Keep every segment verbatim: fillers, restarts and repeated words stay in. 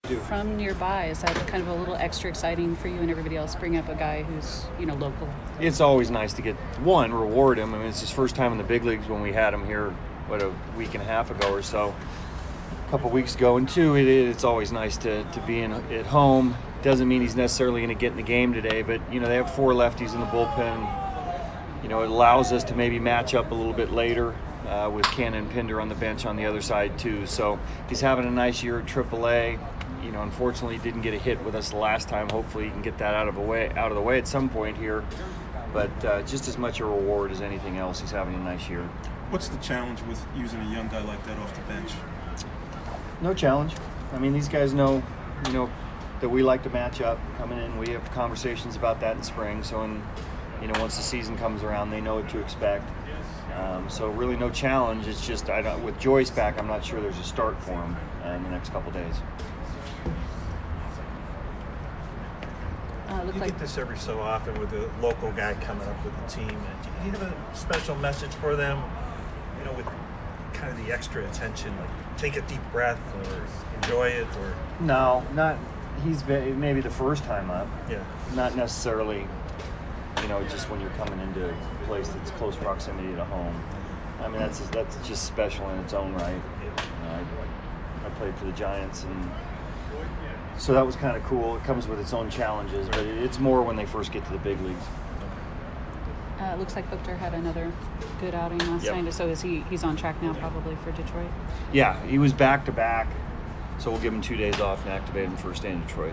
from nearby. Is that kind of a little extra exciting for you and everybody else? Bring up a guy who's, you know, local. It's always nice to get, one, reward him. I mean, it's his first time in the big leagues when we had him here, what, a week and a half ago or so, a couple weeks ago. And two, it, it's always nice to, to be in at home. Doesn't mean he's necessarily going to get in the game today, but, you know, they have four lefties in the bullpen. You know, it allows us to maybe match up a little bit later uh, with Cannon and Pinder on the bench on the other side, too. So he's having a nice year at triple A. You know, unfortunately, he didn't get a hit with us the last time. Hopefully, he can get that out of the way, out of the way at some point here. But uh, just as much a reward as anything else, he's having a nice year. What's the challenge with using a young guy like that off the bench? No challenge. I mean, these guys know, you know, that we like to match up coming in. We have conversations about that in spring. So, in, you know, once the season comes around, they know what to expect. Um, so, really, no challenge. It's just I don't, with Joyce back, I'm not sure there's a start for him uh, in the next couple days. Uh, you like get this every so often with a local guy coming up with the team. Do you have a special message for them, you know, with kind of the extra attention, like take a deep breath or enjoy it? Or No, not. He's been, maybe the first time up. Yeah. Not necessarily, you know, just when you're coming into a place that's close proximity to home. I mean, that's that's just special in its own right. You know, I, I played for the Giants, and so that was kind of cool. It comes with its own challenges, but it's more when they first get to the big leagues. Uh, it looks like Victor had another good outing last Yep. night. So is he? He's on track now, probably for Detroit. Yeah, he was back to back, so we'll give him two days off and activate him first day in Detroit.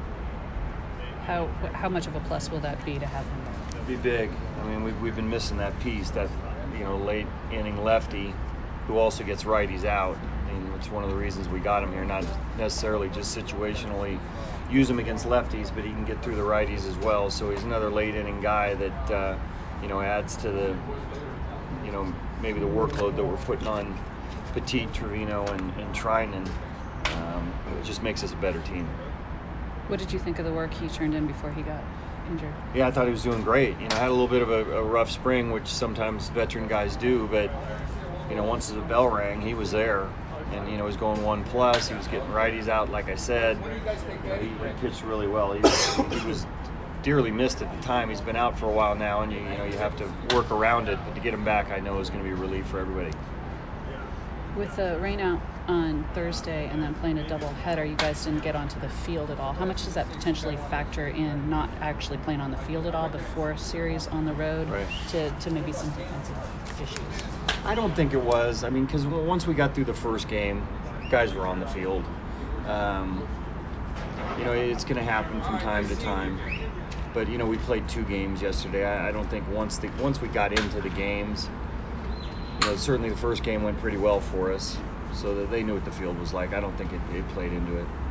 How how much of a plus will that be to have him? It'll be big. I mean, we've we've been missing that piece, that you know, late inning lefty, who also gets righties out. I mean, it's one of the reasons we got him here, not necessarily just situationally use him against lefties, but he can get through the righties as well. So he's another late inning guy that uh, you know adds to the you know maybe the workload that we're putting on Petit, Trevino, and, and Trinan. Um, it just makes us a better team. What did you think of the work he turned in before he got injured? Yeah, I thought he was doing great. You know, I had a little bit of a, a rough spring, which sometimes veteran guys do, but you know, once the bell rang, he was there. And, you know, he was going one plus. He was getting righties out, like I said. You know, he, he pitched really well. He was, he was dearly missed at the time. He's been out for a while now, and, you, you know, you have to work around it. But to get him back, I know is going to be a relief for everybody. With the rain out on Thursday and then playing a doubleheader, you guys didn't get onto the field at all. How much does that potentially factor in not actually playing on the field at all before a series on the road Right. to, to maybe some defensive issues? I don't think it was. I mean, because once we got through the first game, guys were on the field. Um, you know, it's going to happen from time to time. But, you know, we played two games yesterday. I, I don't think once the, once we got into the games, you know, certainly the first game went pretty well for us, so that they knew what the field was like. I don't think it, it played into it.